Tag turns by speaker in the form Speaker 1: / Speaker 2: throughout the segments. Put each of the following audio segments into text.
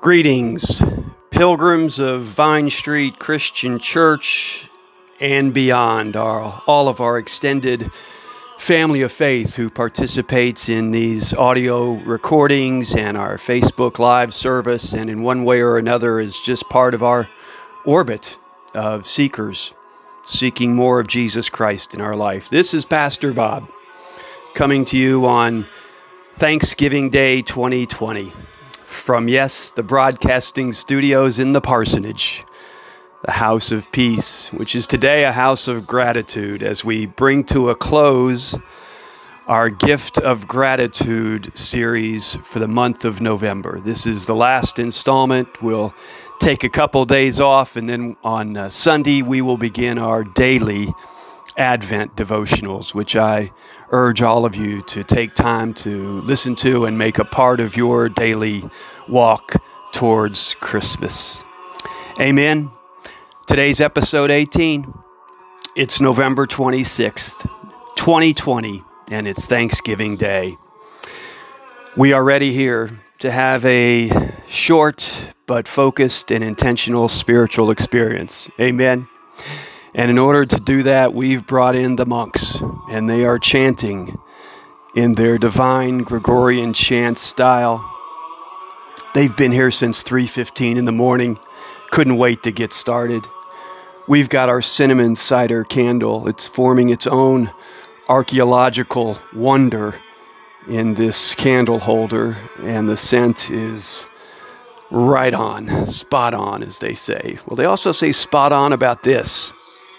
Speaker 1: Greetings, pilgrims of Vine Street Christian Church and beyond, all of our extended family of faith who participates in these audio recordings and our Facebook Live service, and in one way or another is just part of our orbit of seekers seeking more of Jesus Christ in our life. This is Pastor Bob coming to you on Thanksgiving Day 2020 from, the broadcasting studios in the parsonage, the House of Peace, which is today a house of gratitude as we bring to a close our Gift of Gratitude series for the month of November. This is the last installment. We'll take a couple days off, and then on Sunday we will begin our daily Advent devotionals, which I urge all of you to take time to listen to and make a part of your daily walk towards Christmas. Amen. Today's episode 18. It's November 26th, 2020, and it's Thanksgiving Day. We are ready here to have a short but focused and intentional spiritual experience. Amen. And in order to do that, we've brought in the monks, and they are chanting in their divine Gregorian chant style. They've been here since 3:15 in the morning. Couldn't wait to get started. We've got our cinnamon cider candle. It's forming its own archaeological wonder in this candle holder, and the scent is right on, spot on, as they say. Well, they also say spot on about this.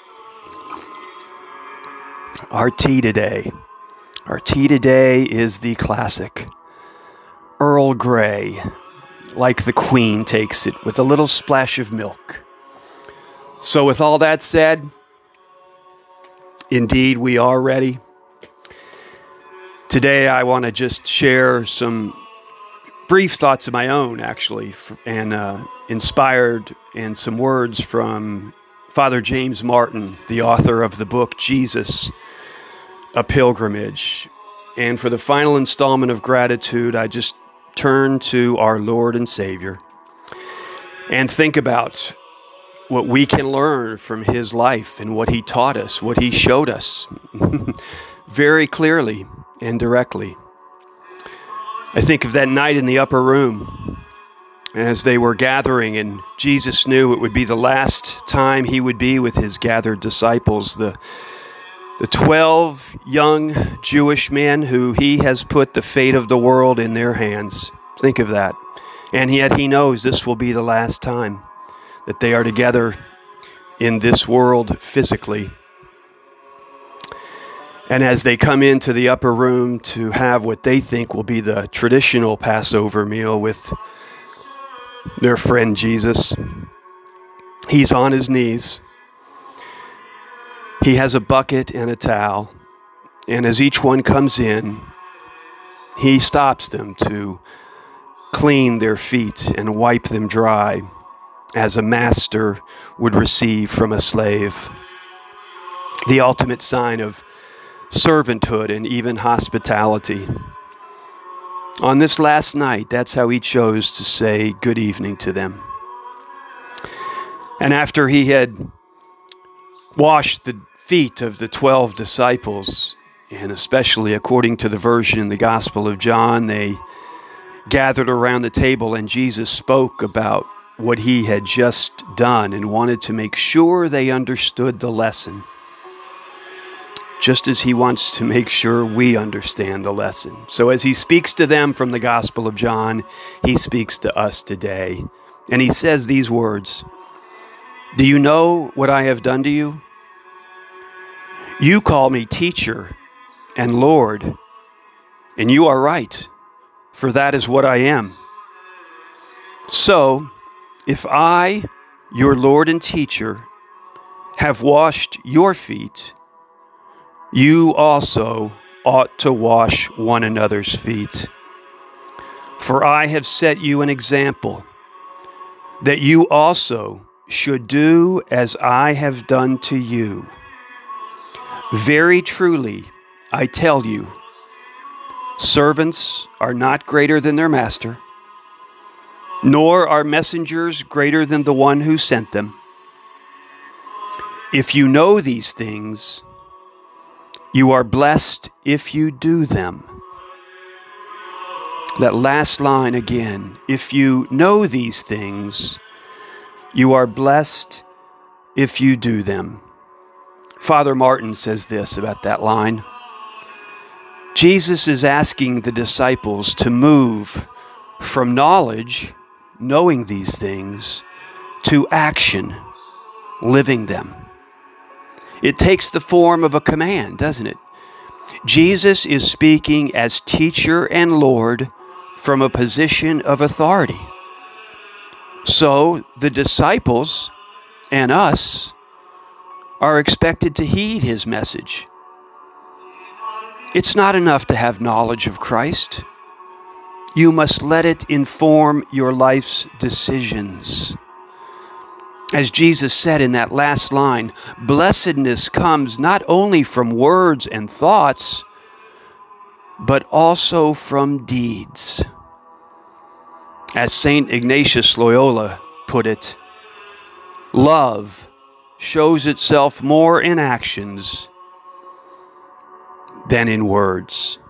Speaker 1: Our tea today is the classic Earl Grey, like the Queen takes it, with a little splash of milk. So with all that said, indeed we are ready. Today I want to just share some brief thoughts of my own, actually, and inspired in some words from Father James Martin, the author of the book Jesus, A Pilgrimage. And for the final installment of gratitude, I just turn to our Lord and Savior and think about what we can learn from his life and what he taught us, what he showed us very clearly and directly. I think of that night in the upper room as they were gathering, and Jesus knew it would be the last time he would be with his gathered disciples, the 12 young Jewish men who he has put the fate of the world in their hands. Think of that. And yet he knows this will be the last time that they are together in this world physically. And as they come into the upper room to have what they think will be the traditional Passover meal with their friend Jesus, he's on his knees. He has a bucket and a towel, and as each one comes in, he stops them to clean their feet and wipe them dry, as a master would receive from a slave. The ultimate sign of servanthood and even hospitality. On this last night, that's how he chose to say good evening to them. And after he had washed the feet of the 12 disciples, and especially according to the version in the Gospel of John, they gathered around the table and Jesus spoke about what he had just done and wanted to make sure they understood the lesson, just as he wants to make sure we understand the lesson. So as he speaks to them from the Gospel of John, he speaks to us today. And he says these words, "Do you know what I have done to you? You call me teacher and Lord, and you are right, for that is what I am. So, if I, your Lord and teacher, have washed your feet, you also ought to wash one another's feet. For I have set you an example, that you also should do as I have done to you. Very truly, I tell you, servants are not greater than their master, nor are messengers greater than the one who sent them. If you know these things, you are blessed if you do them. That last line again. If you know these things, you are blessed if you do them. Father Martin says this about that line. Jesus is asking the disciples to move from knowledge, knowing these things, to action, living them. It takes the form of a command, doesn't it? Jesus is speaking as teacher and Lord from a position of authority. So the disciples and us are expected to heed his message. It's not enough to have knowledge of Christ. You must let it inform your life's decisions. As Jesus said in that last line, blessedness comes not only from words and thoughts, but also from deeds. As St. Ignatius Loyola put it, love shows itself more in actions than in words.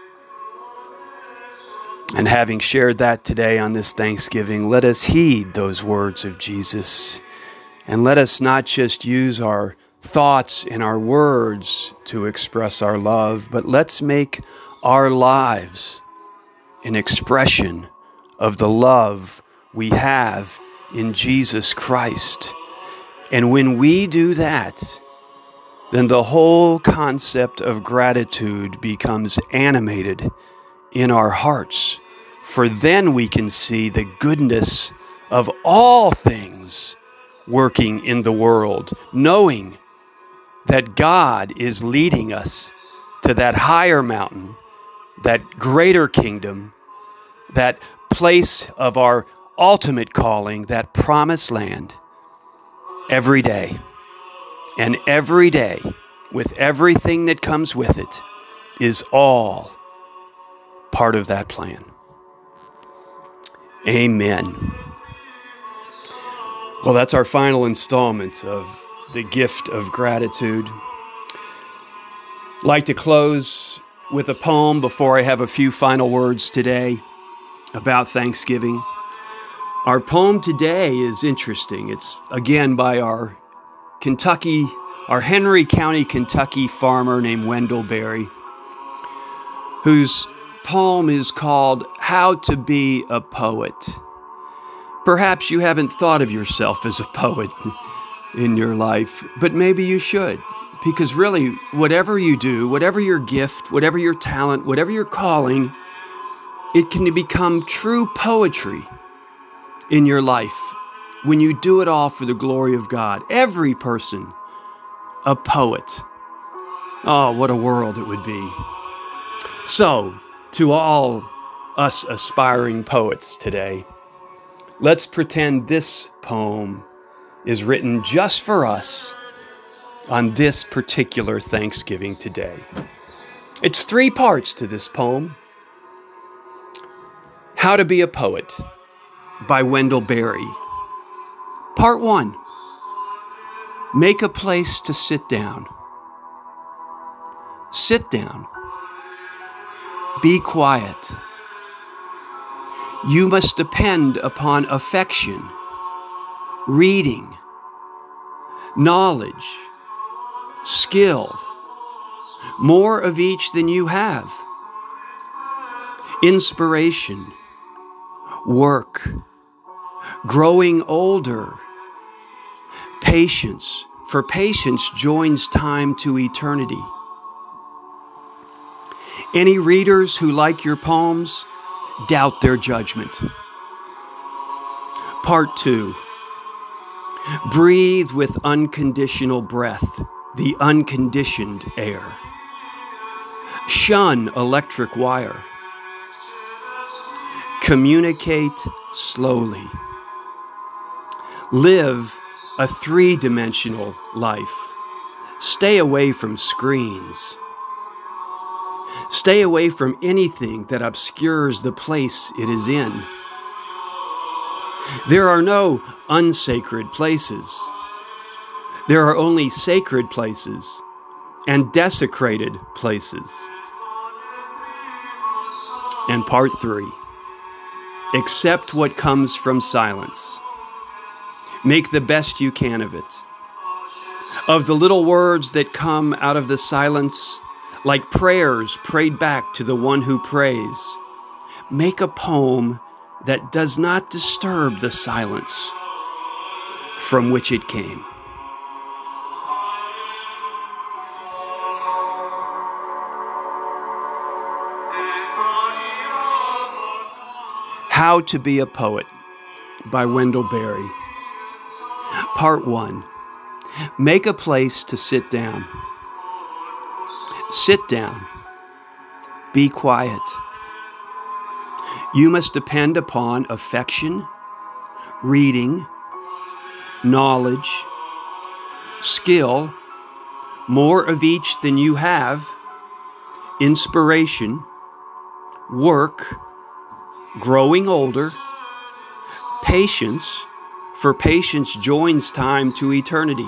Speaker 1: And having shared that today on this Thanksgiving, let us heed those words of Jesus. And let us not just use our thoughts and our words to express our love, but let's make our lives an expression of the love we have in Jesus Christ. And when we do that, then the whole concept of gratitude becomes animated in our hearts. For then we can see the goodness of all things working in the world, knowing that God is leading us to that higher mountain, that greater kingdom, that place of our ultimate calling, that promised land, every day. And every day, with everything that comes with it, is all part of that plan. Amen. Well, that's our final installment of the gift of gratitude. I'd like to close with a poem before I have a few final words today about Thanksgiving. Our poem today is interesting. It's again by our Henry County, Kentucky farmer named Wendell Berry, whose poem is called How to Be a Poet. Perhaps you haven't thought of yourself as a poet in your life, but maybe you should. Because really, whatever you do, whatever your gift, whatever your talent, whatever your calling, it can become true poetry in your life when you do it all for the glory of God. Every person, a poet. Oh, what a world it would be. So, to all us aspiring poets today, let's pretend this poem is written just for us on this particular Thanksgiving today. It's 3 parts to this poem. How to Be a Poet by Wendell Berry. Part 1. Make a place to sit down. Sit down. Be quiet. You must depend upon affection, reading, knowledge, skill, more of each than you have, inspiration, work, growing older, patience, for patience joins time to eternity. Any readers who like your poems, doubt their judgment. Part 2. Breathe with unconditional breath, the unconditioned air. Shun electric wire. Communicate slowly. Live a 3-dimensional life. Stay away from screens. Stay away from anything that obscures the place it is in. There are no unsacred places. There are only sacred places and desecrated places. And part 3, accept what comes from silence. Make the best you can of it. Of the little words that come out of the silence, like prayers prayed back to the one who prays, make a poem that does not disturb the silence from which it came. How to Be a Poet by Wendell Berry. Part 1. Make a place to sit down. Sit down. Be quiet. You must depend upon affection, reading, knowledge, skill, more of each than you have, inspiration, work, growing older, patience, for patience joins time to eternity.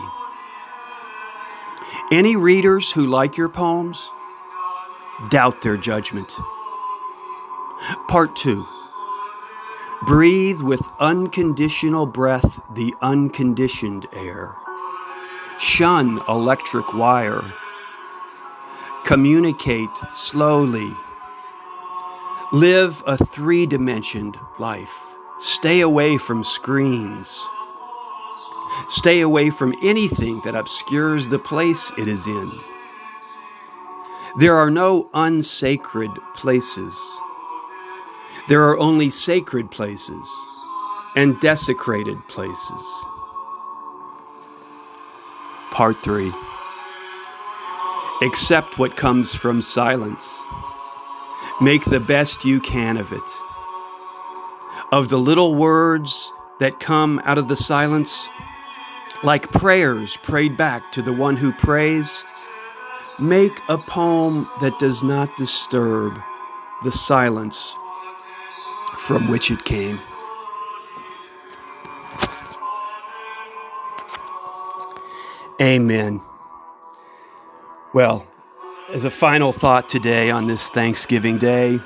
Speaker 1: Any readers who like your poems, doubt their judgment. Part 2. Breathe with unconditional breath the unconditioned air. Shun electric wire. Communicate slowly. Live a 3-dimensioned life. Stay away from screens. Stay away from anything that obscures the place it is in. There are no unsacred places. There are only sacred places and desecrated places. Part 3. Accept what comes from silence. Make the best you can of it. Of the little words that come out of the silence, like prayers prayed back to the one who prays, make a poem that does not disturb the silence from which it came. Amen. Well, as a final thought today on this Thanksgiving Day,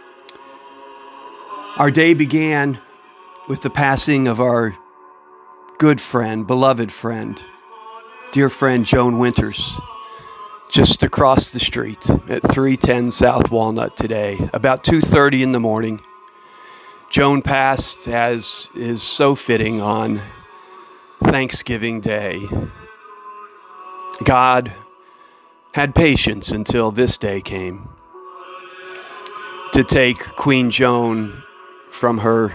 Speaker 1: our day began with the passing of our good friend, beloved friend, dear friend Joan Winters, just across the street at 310 South Walnut today, about 2:30 in the morning. Joan passed, as is so fitting, on Thanksgiving Day. God had patience until this day came to take Queen Joan from her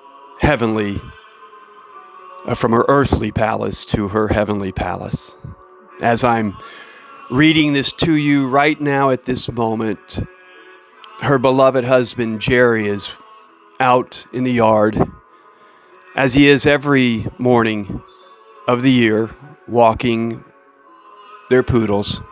Speaker 1: earthly palace to her heavenly palace. As I'm reading this to you right now at this moment, her beloved husband, Jerry, is out in the yard, as he is every morning of the year, walking their poodles.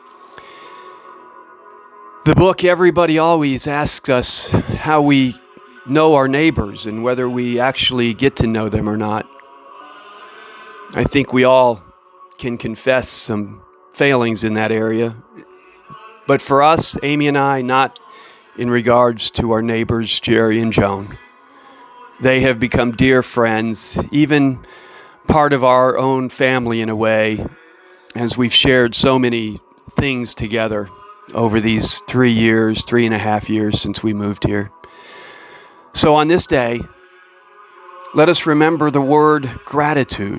Speaker 1: The book Everybody Always asks us how we know our neighbors and whether we actually get to know them or not. I think we all can confess some failings in that area. But for us, Amy and I, not in regards to our neighbors, Jerry and Joan. They have become dear friends, even part of our own family in a way, as we've shared so many things together over these 3.5 years since we moved here. So on this day, let us remember the word gratitude.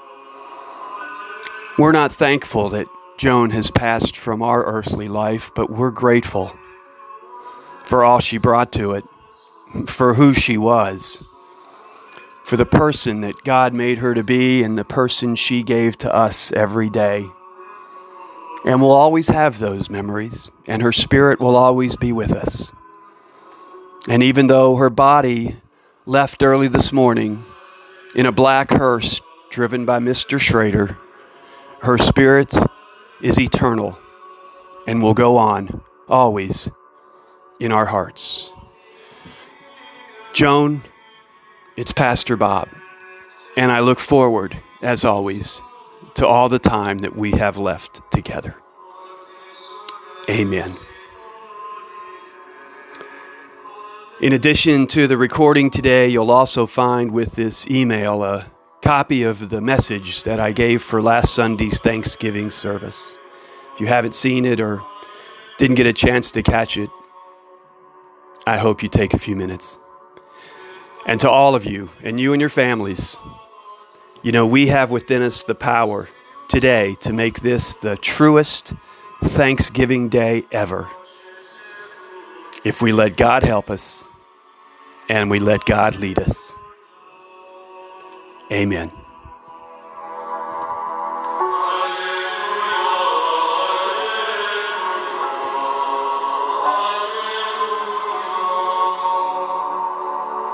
Speaker 1: We're not thankful that Joan has passed from our earthly life, but we're grateful for all she brought to it, for who she was, for the person that God made her to be and the person she gave to us every day. And we'll always have those memories, and her spirit will always be with us. And even though her body left early this morning in a black hearse driven by Mr. Schrader, her spirit is eternal and will go on always in our hearts. Joan, It's Pastor Bob, and I look forward, as always, to all the time that we have left together. Amen. In addition to the recording today, you'll also find with this email a copy of the message that I gave for last Sunday's Thanksgiving service. If you haven't seen it or didn't get a chance to catch it, I hope you take a few minutes. And to all of you, and you and your families, we have within us the power today to make this the truest Thanksgiving Day ever. If we let God help us and we let God lead us. Amen.